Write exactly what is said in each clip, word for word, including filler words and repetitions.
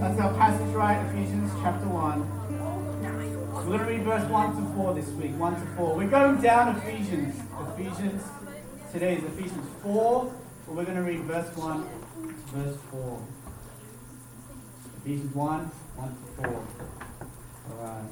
That's our passage, right? Ephesians chapter one. We're going to read verse one to four this week. one to four. We're going down Ephesians. Ephesians. Today is Ephesians four. But we're going to read verse one to verse four. Ephesians one, one to four. Alright.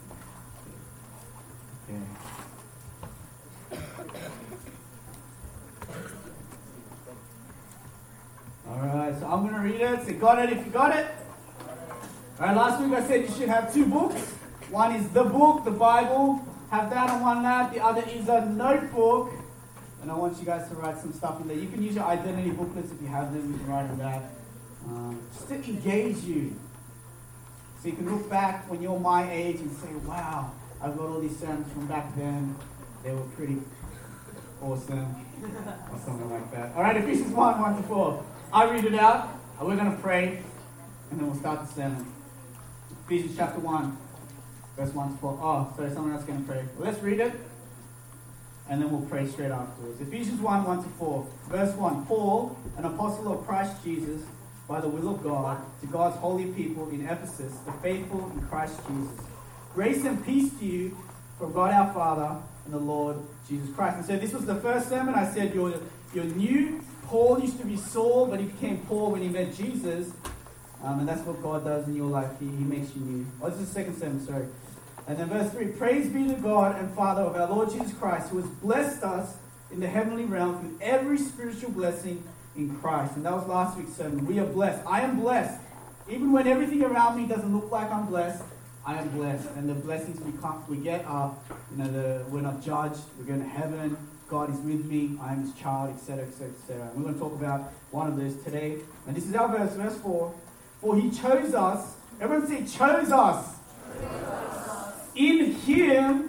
Okay. Alright, so I'm going to read it. So got it if you got it. Alright, last week I said you should have two books. One is the book, the Bible. Have that on one lap. The other is a notebook. And I want you guys to write some stuff in there. You can use your identity booklets if you have them. You can write in that. Um, just to engage you. So you can look back when you're my age and say, wow, I've got all these sermons from back then. They were pretty awesome. Or something like that. Alright, Ephesians one, one to four. I read it out. And we're going to pray. And then we'll start the sermon. Ephesians chapter one. Verse one to four. Oh, sorry, someone else is going to pray. Well, let's read it. And then we'll pray straight afterwards. Ephesians one, one to four. Verse one. Paul, an apostle of Christ Jesus, by the will of God, to God's holy people in Ephesus, the faithful in Christ Jesus. Grace and peace to you from God our Father and the Lord Jesus Christ. And so this was the first sermon. I said you're, you're new. Paul used to be Saul, but he became Paul when he met Jesus. Um, and that's what God does in your life. He, he makes you new. Oh, this is the second sermon, sorry. And then verse three. Praise be to God and Father of our Lord Jesus Christ, who has blessed us in the heavenly realms with every spiritual blessing in Christ. And that was last week's sermon. We are blessed. I am blessed. Even when everything around me doesn't look like I'm blessed, I am blessed. And the blessings we come, we get are, you know, the, we're not judged. We're going to heaven. God is with me. I am his child, et cetera, et cetera, et cetera. And we're going to talk about one of those today. And this is our verse, verse four. For he chose us. Everyone say, chose us. Chose us. In him.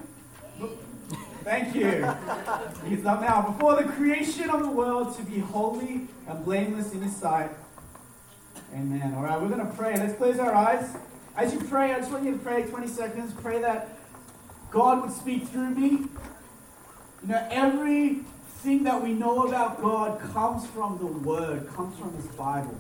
Thank you. He's up now. Before the creation of the world, to be holy and blameless in his sight. Amen. All right, we're going to pray. Let's close our eyes. As you pray, I just want you to pray twenty seconds. Pray that God would speak through me. You know, everything that we know about God comes from the Word, comes from His Bible.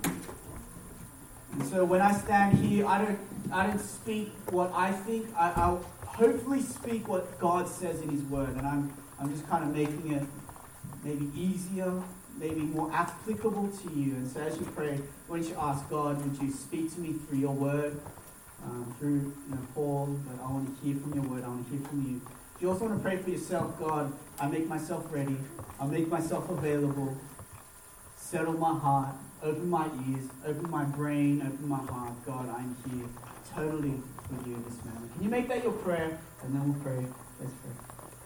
And so when I stand here, I don't, I don't speak what I think. I, I'll hopefully speak what God says in His Word, and I'm, I'm just kind of making it maybe easier, maybe more applicable to you. And so as you pray, why don't you ask God, would you speak to me through your Word, um, through you know, Paul? But I want to hear from your Word. I want to hear from you. If you also want to pray for yourself, God, I make myself ready. I make myself available. Settle my heart. Open my ears, open my brain, open my heart. God, I'm here totally for you this moment. Can you make that your prayer? And then we'll pray. Let's pray.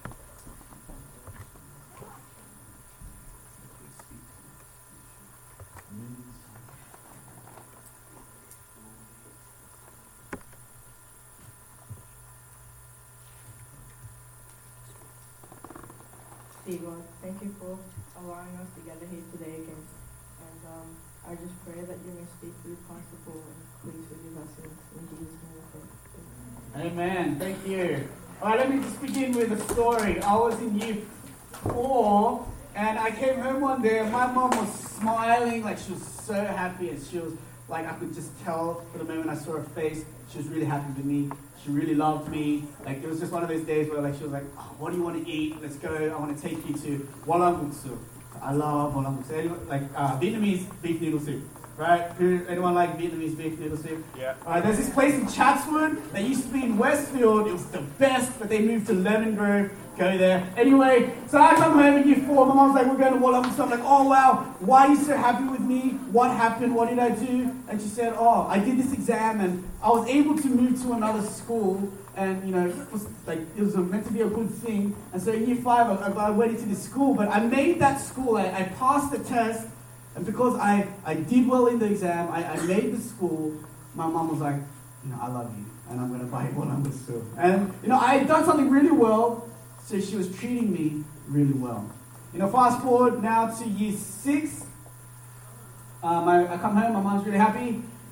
Dear God, thank you for allowing us to gather here today again. And um, I just pray that you may speak through Pastor Paul and please forgive us in, in Jesus' name. Amen. Thank you. All right, let me just begin with a story. I was in year four, and I came home one day, and my mom was smiling, like she was so happy, and she was like, I could just tell for the moment I saw her face, she was really happy with me. She really loved me. Like, it was just one of those days where like she was like, oh, what do you want to eat? Let's go. I want to take you to Walambuksu. I love Walambuksu. Anyone, like uh, Vietnamese beef noodle soup, right? Anyone like Vietnamese beef noodle soup? Yeah. Uh, there's this place in Chatswood that used to be in Westfield. It was the best, but they moved to Lemon Grove. Go there. Anyway, so I come home in year four. My mom's like, we're going to Walambuksu. I'm like, oh wow, why are you so happy with me? What happened? What did I do? And she said, oh, I did this exam and I was able to move to another school. And, you know, it was, like, it was a, meant to be a good thing. And so in year five, I, I went into this school. But I made that school. I, I passed the test. And because I, I did well in the exam, I, I made the school. My mom was like, you know, I love you. And I'm going to buy you Walambuksu. And, you know, I had done something really well. So she was treating me really well. You know, fast forward now to year six. Um, I, I come home, my mom's really happy.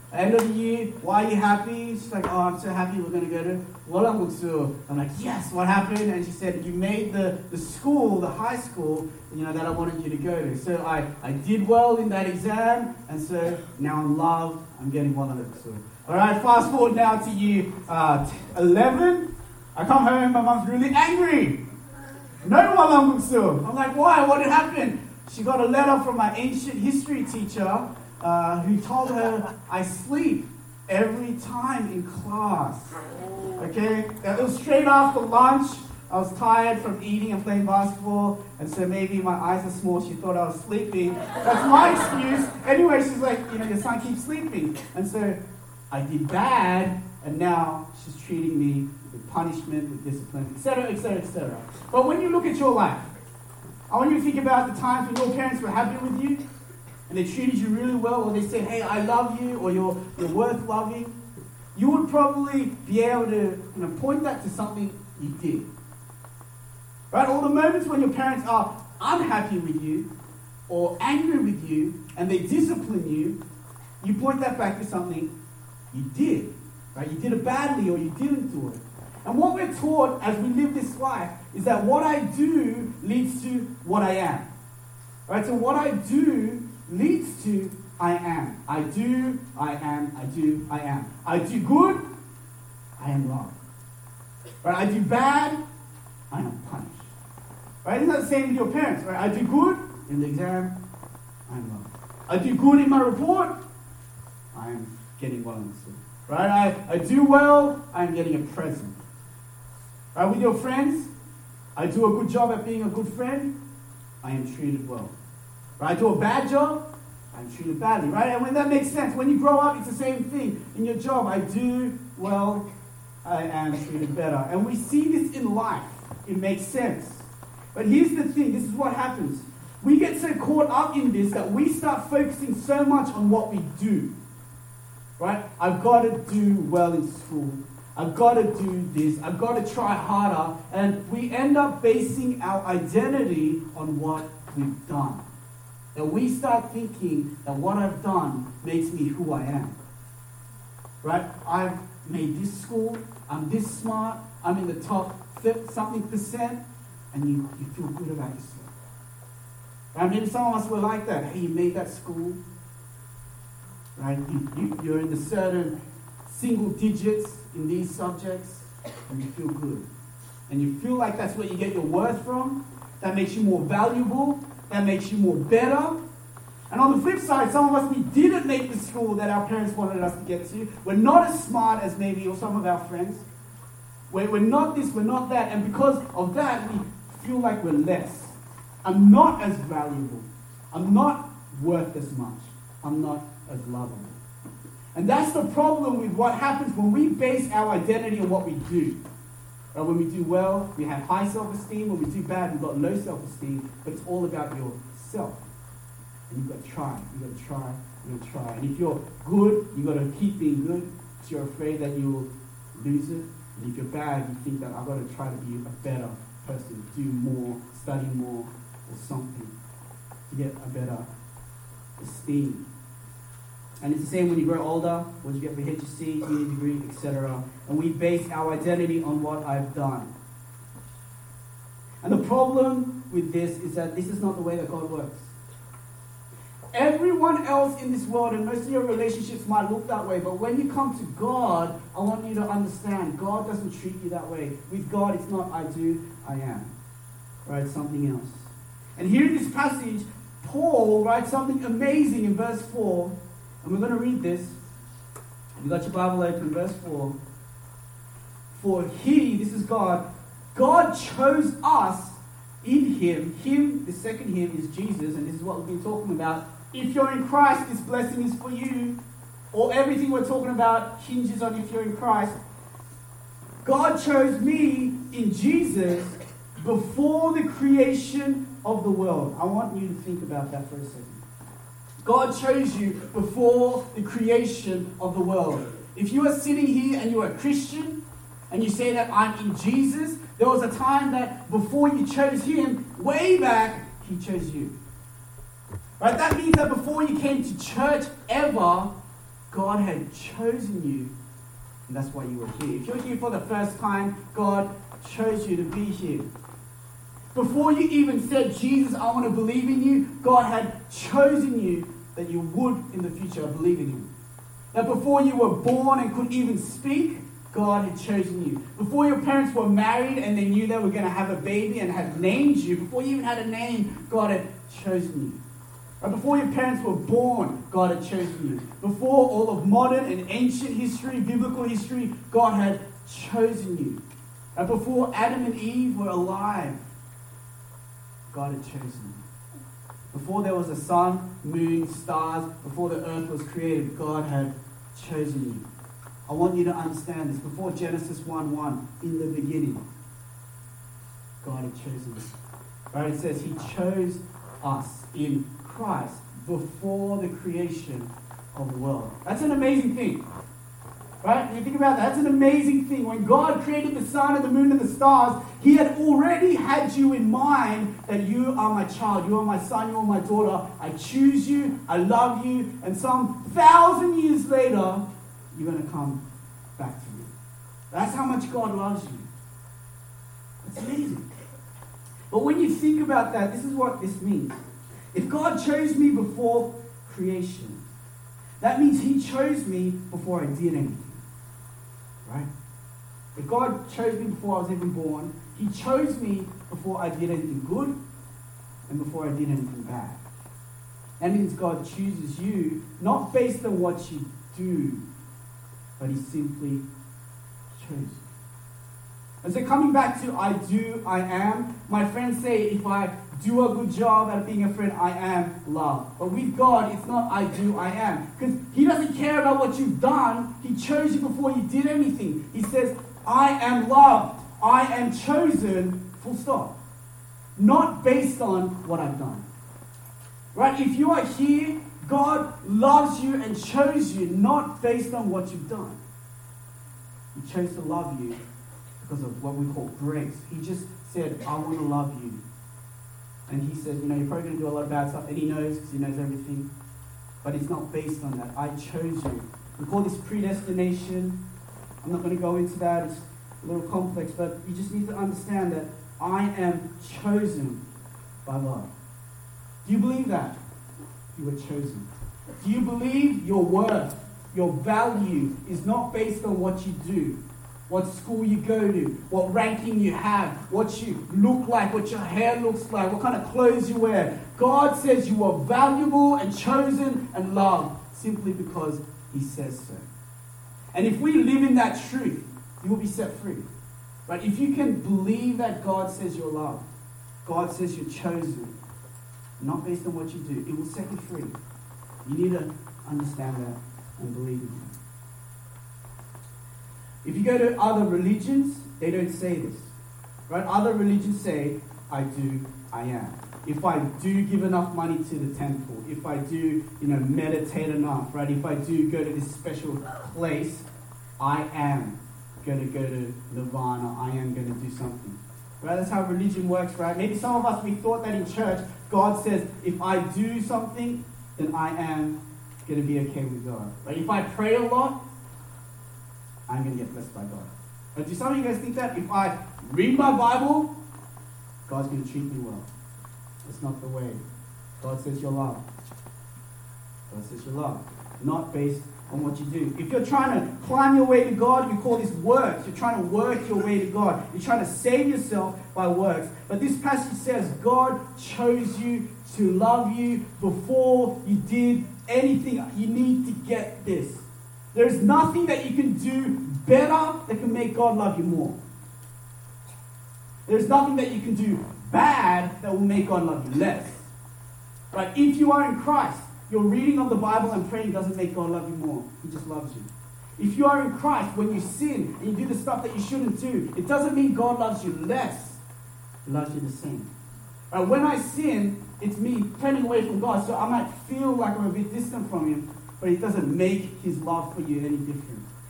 End of the year, why are you happy? She's like, oh, I'm so happy we're going to go to Wolonguksu. I'm like, yes, what happened? And she said, you made the, the school, the high school, you know, that I wanted you to go to. So I, I did well in that exam, and so now I'm loved, I'm getting Wolonguksu. All right, fast forward now to year uh, eleven. I come home, my mom's really angry. No Wolonguksu. I'm like, why? What had happened? She got a letter from my ancient history teacher uh, who told her I sleep every time in class. Okay? It was straight after lunch. I was tired from eating and playing basketball, and so maybe my eyes are small. She thought I was sleeping. That's my excuse. Anyway, she's like, you know, your son keeps sleeping. And so I did bad, and now she's treating me with punishment, with discipline, et cetera, et cetera, et cetera. But when you look at your life, I want you to think about the times when your parents were happy with you, and they treated you really well, or they said, hey, I love you, or you're, you're worth loving. You would probably be able to, you know, point that to something you did. Right? Or the moments when your parents are unhappy with you, or angry with you, and they discipline you, you point that back to something you did. Right? You did it badly, or you didn't do it. And what we're taught as we live this life is that what I do leads to what I am. Right? So what I do leads to I am. I do, I am, I do, I am. I do good, I am loved. Right? I do bad, I am punished. Right? Isn't that the same with your parents? Right? I do good in the exam, I am loved. I do good in my report, I am getting well understood. Right? I, I do well, I am getting a present. Right, with your friends, I do a good job at being a good friend, I am treated well. Right, I do a bad job, I'm treated badly. Right, and when that makes sense, when you grow up, it's the same thing. In your job, I do well, I am treated better. And we see this in life. It makes sense. But here's the thing, this is what happens. We get so caught up in this that we start focusing so much on what we do. Right, I've got to do well in school. I've got to do this, I've got to try harder, and we end up basing our identity on what we've done. And we start thinking that what I've done makes me who I am. Right? I've made this school, I'm this smart, I'm in the top something percent, and you, you feel good about yourself. Right? Maybe some of us were like that. Hey, you made that school. Right? You, you, you're in the certain single digits in these subjects, and you feel good. And you feel like that's where you get your worth from. That makes you more valuable. That makes you more better. And on the flip side, some of us, we didn't make the school that our parents wanted us to get to. We're not as smart as maybe or some of our friends. We're, we're not this, we're not that. And because of that, we feel like we're less. I'm not as valuable. I'm not worth as much. I'm not as lovable. And that's the problem with what happens when we base our identity on what we do. Right? When we do well, we have high self-esteem. When we do bad, we've got low self-esteem. But it's all about yourself. And you've got to try. You've got to try. You've got to try. And if you're good, you've got to keep being good. Because you're afraid that you'll lose it. And if you're bad, you think that I've got to try to be a better person. Do more, study more, or something. To get a better esteem. And it's the same when you grow older, what you get for H S C, uni degree, et cetera. And we base our identity on what I've done. And the problem with this is that this is not the way that God works. Everyone else in this world, and most of your relationships might look that way, but when you come to God, I want you to understand, God doesn't treat you that way. With God, it's not I do, I am. Right? It's something else. And here in this passage, Paul writes something amazing in verse four. And we're going to read this. You've got your Bible open, verse four. For he, this is God, God chose us in him. Him, the second him is Jesus, and this is what we've been talking about. If you're in Christ, this blessing is for you. Or everything we're talking about hinges on if you're in Christ. God chose me in Jesus before the creation of the world. I want you to think about that for a second. God chose you before the creation of the world. If you are sitting here and you're a Christian and you say that I'm in Jesus, there was a time that before you chose him, way back, he chose you. Right? That means that before you came to church ever, God had chosen you, and that's why you were here. If you're here for the first time, God chose you to be here. Before you even said, Jesus, I want to believe in you, God had chosen you that you would in the future believe in him. That before you were born and could even speak, God had chosen you. Before your parents were married and they knew they were going to have a baby and had named you, before you even had a name, God had chosen you. And before your parents were born, God had chosen you. Before all of modern and ancient history, biblical history, God had chosen you. And before Adam and Eve were alive, God had chosen you. Before there was a sun, moon, stars, before the earth was created, God had chosen you. I want you to understand this. Before Genesis one one, in the beginning, God had chosen us. Right? It says he chose us in Christ before the creation of the world. That's an amazing thing. Right? When you think about that, that's an amazing thing. When God created the sun and the moon and the stars, he had already had you in mind that you are my child, you are my son, you are my daughter. I choose you, I love you, and some thousand years later, you're going to come back to me. That's how much God loves you. It's amazing. But when you think about that, this is what this means. If God chose me before creation, that means he chose me before I did anything. Right? If God chose me before I was even born, he chose me before I did anything good and before I did anything bad. That means God chooses you not based on what you do, but he simply chose you. And so coming back to I do, I am, my friends say if I do a good job at being a friend, I am loved. But with God, it's not I do, I am. Because he doesn't care about what you've done. He chose you before you did anything. He says, I am loved. I am chosen, full stop. Not based on what I've done. Right? If you are here, God loves you and chose you not based on what you've done. He chose to love you because of what we call grace. He just said, I want to love you. And he said, you know, you're probably going to do a lot of bad stuff. And he knows, because he knows everything. But it's not based on that. I chose you. We call this predestination. I'm not going to go into that. It's a little complex. But you just need to understand that I am chosen by God. Do you believe that? You were chosen. Do you believe your worth, your value is not based on what you do? What school you go to, what ranking you have, what you look like, what your hair looks like, what kind of clothes you wear. God says you are valuable and chosen and loved simply because he says so. And if we live in that truth, you will be set free. Right? If you can believe that God says you're loved, God says you're chosen, not based on what you do, it will set you free. You need to understand that and believe in it. If you go to other religions, they don't say this. Right? Other religions say, I do, I am. If I do give enough money to the temple, if I do, you know, meditate enough, right? If I do go to this special place, I am going to go to Nirvana. I am going to do something. Right? That's how religion works, right? Maybe some of us, we thought that in church, God says, if I do something, then I am going to be okay with God. Right? If I pray a lot, I'm going to get blessed by God. But do some of you guys think that if I read my Bible, God's going to treat me well? That's not the way. God says you're loved. God says you're loved. Not based on what you do. If you're trying to climb your way to God, we call this works. You're trying to work your way to God. You're trying to save yourself by works. But this passage says God chose you to love you before you did anything. You need to get this. There's nothing that you can do better that can make God love you more. There's nothing that you can do bad that will make God love you less. Right? If you are in Christ, your reading of the Bible and praying doesn't make God love you more. He just loves you. If you are in Christ, when you sin and you do the stuff that you shouldn't do, it doesn't mean God loves you less. He loves you the same. Right? When I sin, it's me turning away from God. So I might feel like I'm a bit distant from him, but it doesn't make his love for you any different.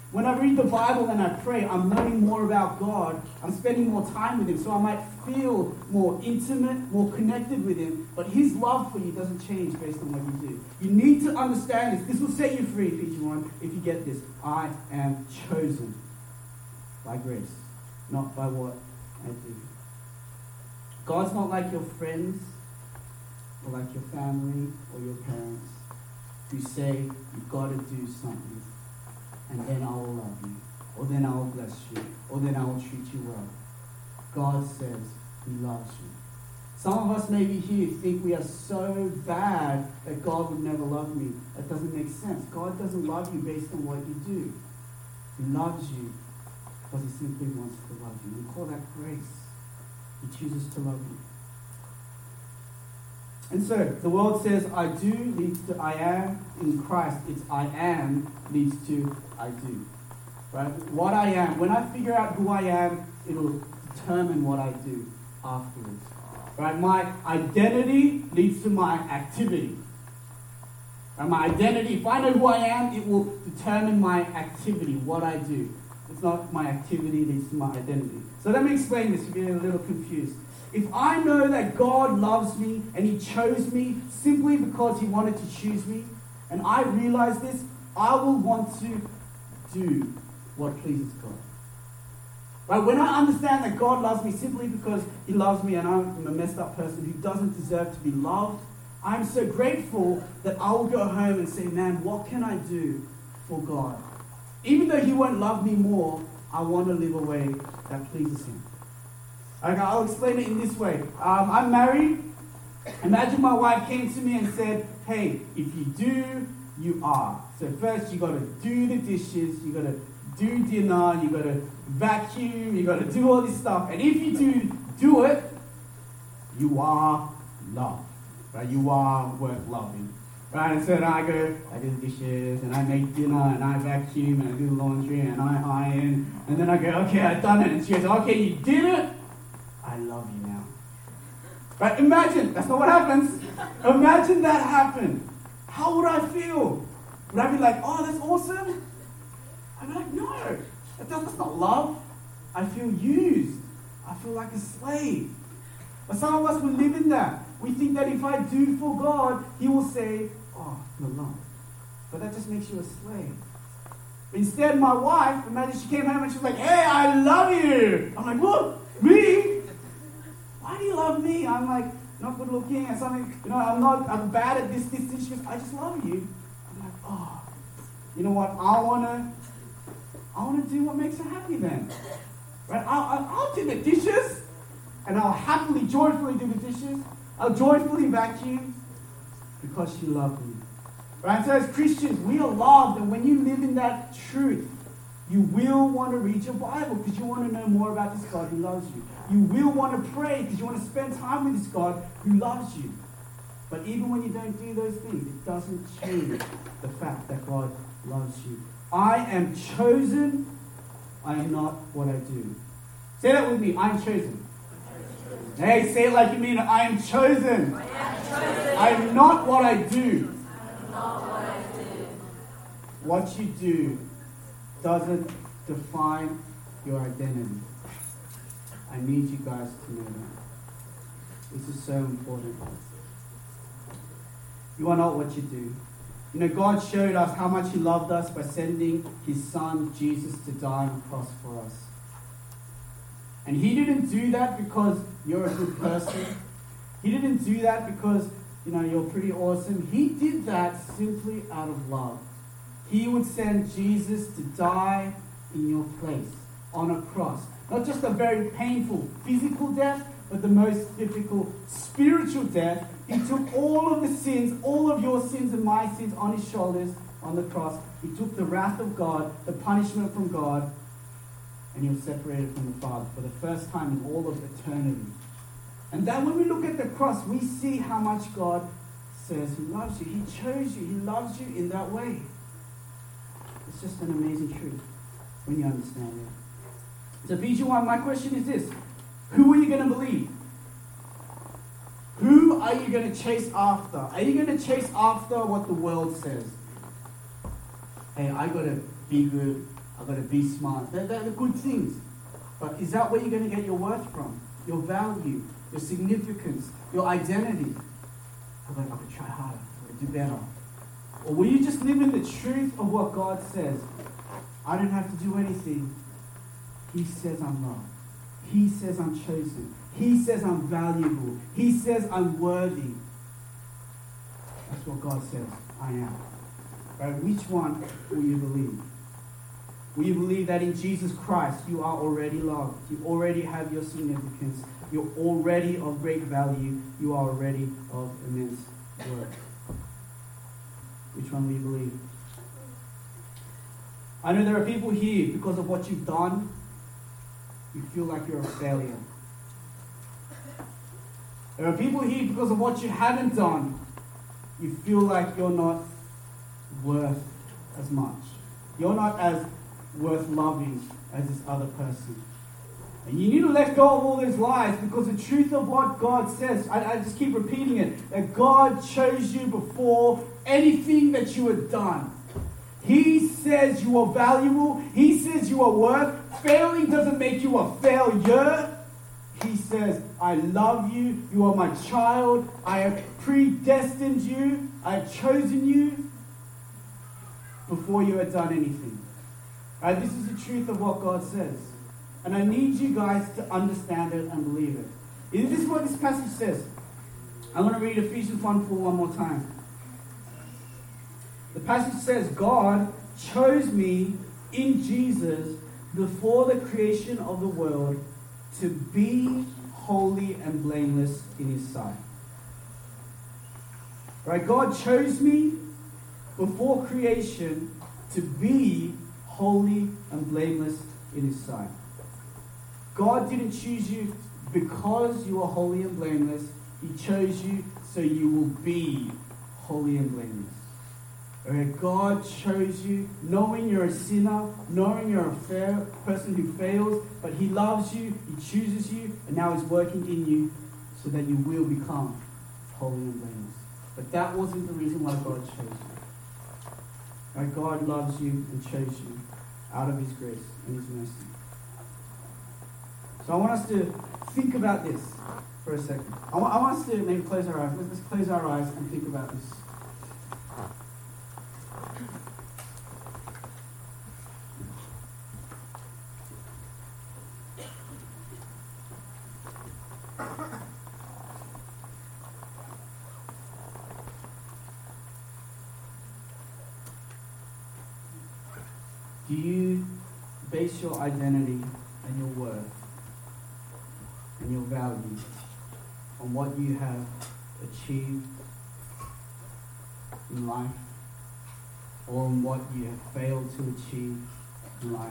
When I read the Bible and I pray, I'm learning more about God. I'm spending more time with Him, so I might feel more intimate, more connected with Him. But His love for you doesn't change based on what you do. You need to understand this. This will set you free, P G one, if you get this. I am chosen by grace, not by what I do. God's not like your friends or like your family or your parents who say you've got to do something and then I will love you, or then I will bless you, or then I will treat you well. God says He loves you. Some of us maybe here think we are so bad that God would never love me. That doesn't make sense. God doesn't love you based on what you do. He loves you because He simply wants to love you. We call that grace. He chooses to love you. And so, the world says I do leads to I am. In Christ, it's I am leads to I do. Right? What I am. When I figure out who I am, it'll determine what I do afterwards. Right? My identity leads to my activity. Right? My identity, if I know who I am, it will determine my activity, what I do. It's not my activity leads to my identity. So let me explain this if you're a little confused. If I know that God loves me and He chose me simply because He wanted to choose me, and I realize this, I will want to do what pleases God. Right? When I understand that God loves me simply because He loves me and I'm a messed up person who doesn't deserve to be loved, I'm so grateful that I will go home and say, man, what can I do for God? Even though He won't love me more, I want to live a way that pleases Him. Okay, I'll explain it in this way. Um, I'm married. Imagine my wife came to me and said, hey, if you do, you are. So first you got to do the dishes, you got to do dinner, you got to vacuum, you got to do all this stuff. And if you do do it, you are loved. Right? You are worth loving. Right? And so then I go, I do the dishes, and I make dinner, and I vacuum, and I do the laundry, and I iron. And then I go, okay, I've done it. And she goes, okay, you did it. I love you now. Right? Imagine, that's not what happens. Imagine that happened. How would I feel? Would I be like, oh, that's awesome? I'd be like, no, that, that's not love. I feel used. I feel like a slave. But some of us will live in that. We think that if I do for God, He will say, oh, you're loved. But that just makes you a slave. Instead, my wife, imagine she came home and she was like, hey, I love you. I'm like, what? Me? Why do you love me? I'm like, not good looking and something, you know, I'm not, I'm bad at this, this, this. She goes, I just love you. I'm like, oh, you know what? I wanna, I wanna do what makes her happy then, right? I'll, I'll, I'll do the dishes, and I'll happily, joyfully do the dishes. I'll joyfully vacuum because she loved me, right? So as Christians, we are loved, and when you live in that truth, you will want to read your Bible because you want to know more about this God who loves you. You will want to pray because you want to spend time with this God who loves you. But even when you don't do those things, it doesn't change the fact that God loves you. I am chosen. I am not what I do. Say that with me. I am chosen. Hey, say it like you mean it. I am chosen. I am chosen. I am not what I do. I am not what I do. What you do doesn't define your identity. I need you guys to know that. This is so important. You are not what you do. You know, God showed us how much He loved us by sending His Son, Jesus, to die on the cross for us. And He didn't do that because you're a good person. He didn't do that because, you know, you're pretty awesome. He did that simply out of love. He would send Jesus to die in your place on a cross. Not just a very painful physical death, but the most difficult spiritual death. He took all of the sins, all of your sins and my sins on His shoulders on the cross. He took the wrath of God, the punishment from God, and He was separated from the Father for the first time in all of eternity. And then when we look at the cross, we see how much God says He loves you. He chose you. He loves you in that way. It's just an amazing truth when you understand it. So P G one, my question is this. Who are you going to believe? Who are you going to chase after? Are you going to chase after what the world says? Hey, I got to be good. I've got to be smart. They're, they're the good things. But is that where you're going to get your worth from? Your value, your significance, your identity? I've got, I've got to try harder. I've got to do better. Or will you just live in the truth of what God says? I don't have to do anything. He says I'm loved. He says I'm chosen. He says I'm valuable. He says I'm worthy. That's what God says I am. Right? Which one will you believe? Will you believe that in Jesus Christ you are already loved? You already have your significance. You're already of great value. You are already of immense worth. Which one will you believe? I know there are people here, because of what you've done, you feel like you're a failure. There are people here, because of what you haven't done, you feel like you're not worth as much. You're not as worth loving as this other person. And you need to let go of all those lies, because the truth of what God says, I, I just keep repeating it, that God chose you before anything that you had done. He says you are valuable. He says you are worth. Failing doesn't make you a failure. He says, I love you. You are my child. I have predestined you. I have chosen you before you had done anything. Right? This is the truth of what God says. And I need you guys to understand it and believe it. This is what this passage says. I'm going to read Ephesians one four one more time. The passage says, God chose me in Jesus before the creation of the world to be holy and blameless in His sight. Right? God chose me before creation to be holy and blameless in His sight. God didn't choose you because you are holy and blameless. He chose you so you will be holy and blameless. Alright, God chose you knowing you're a sinner, knowing you're a fair person who fails, but He loves you, He chooses you, and now He's working in you so that you will become holy and blameless. But that wasn't the reason why God chose you. Right, God loves you and chose you out of His grace and His mercy. So I want us to think about this for a second. I want, I want us to maybe close our eyes. Let's, let's close our eyes and think about this. Do you base your identity and your worth and your value on what you have achieved in life, or on what you have failed to achieve in life?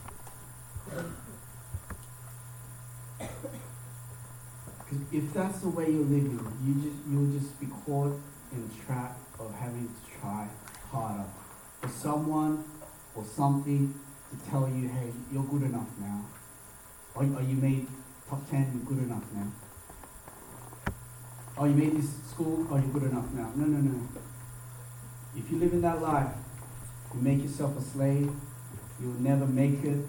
Because if that's the way you're living, you just you'll just be caught in the trap of having to try harder for someone or something to tell you, hey, you're good enough now. Or, or you made top ten, you're good enough now. Oh, you made this school, oh, you're good enough now. No, no, no. If you live in that life, you make yourself a slave, you'll never make it.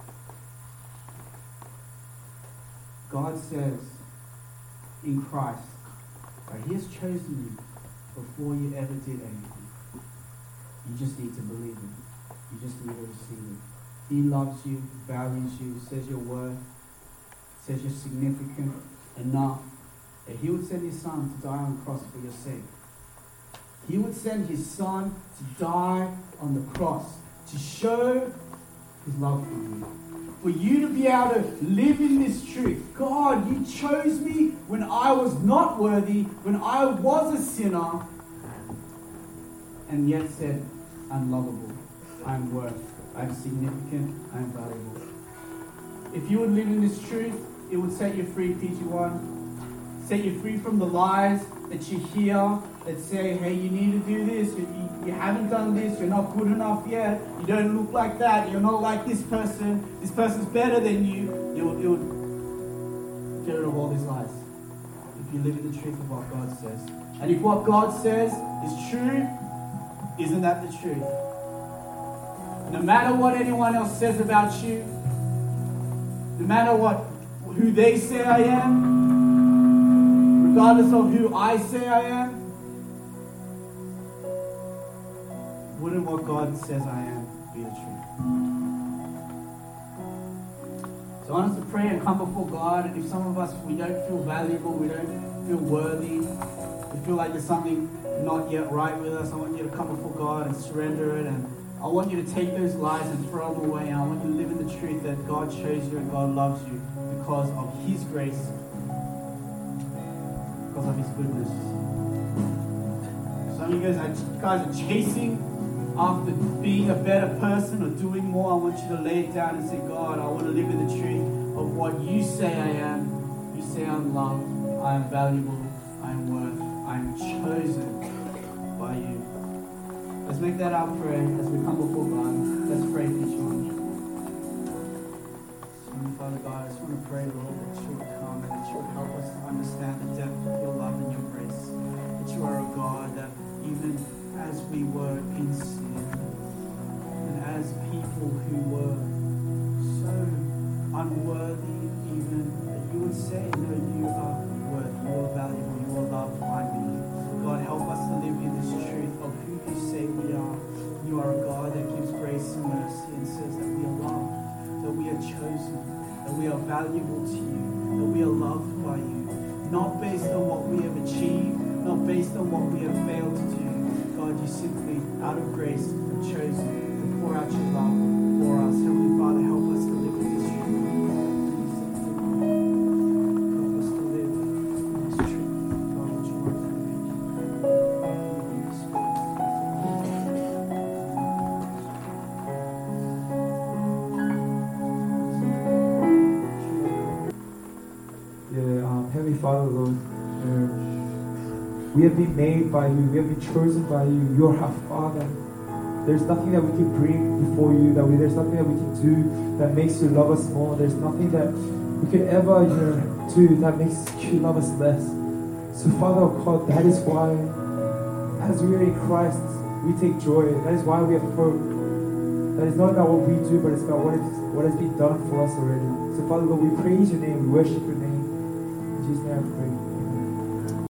God says in Christ that He has chosen you before you ever did anything. You just need to believe it. You just need to receive it. He loves you, values you, says you're worth, says you're significant enough that He would send His Son to die on the cross for your sake. He would send His Son to die on the cross to show His love for you. For you to be able to live in this truth. God, you chose me when I was not worthy, when I was a sinner, and yet said, I'm lovable, I'm worth, I'm significant, I'm valuable. If you would live in this truth, it would set you free, P G one. Set you free from the lies that you hear that say, hey, you need to do this, you, you, you haven't done this, you're not good enough yet, you don't look like that, you're not like this person, this person's better than you. It would, it would get rid of all these lies if you live in the truth of what God says. And if what God says is true, isn't that the truth? No matter what anyone else says about you, no matter what who they say I am, regardless of who I say I am, wouldn't what God says I am be the truth? So I want us to pray and come before God, and if some of us, we don't feel valuable, we don't feel worthy, we feel like there's something not yet right with us, I want you to come before God and surrender it, and I want you to take those lies and throw them away, and I want you to live in the truth that God chose you and God loves you because of His grace, because of His goodness. Some of you guys are, guys are chasing after being a better person or doing more. I want you to lay it down and say, God, I want to live in the truth of what you say I am. You say I'm loved, I am valuable, I am worth, I am chosen by you. Let's make that our prayer as we come before God. Let's pray for each one. Father God, I just want to pray, Lord, that you would come and that you would help us to understand the depth of your love and your grace. That you are a God that even as we were in sin, and as people who were so unworthy even, that you would say, no, you are worthy, you are valuable, you are loved by me. God, help us to live in this truth of who you say we are. You are a God that gives grace and mercy and says that we are loved, that we are chosen, that we are valuable to you, that we are loved by you, not based on what we have achieved, not based on what we have failed to do. God, you simply, out of grace, have chosen to pour out your love for us. Heavenly Father, help us to live in this truth. Help us to live in this truth. God, that you are Yeah, um, Heavenly Father, Lord, uh, we have been made by you. We have been chosen by you. You're our Father. There's nothing that we can bring before you. That we, there's nothing that we can do that makes you love us more. There's nothing that we could ever, you know, do that makes you love us less. So, Father, oh God, that is why, as we are in Christ, we take joy. That is why we have hope. That is not about what we do, but it's about what, is, what has been done for us already. So, Father, Lord, we praise your name. We worship your name. In Jesus' name I pray.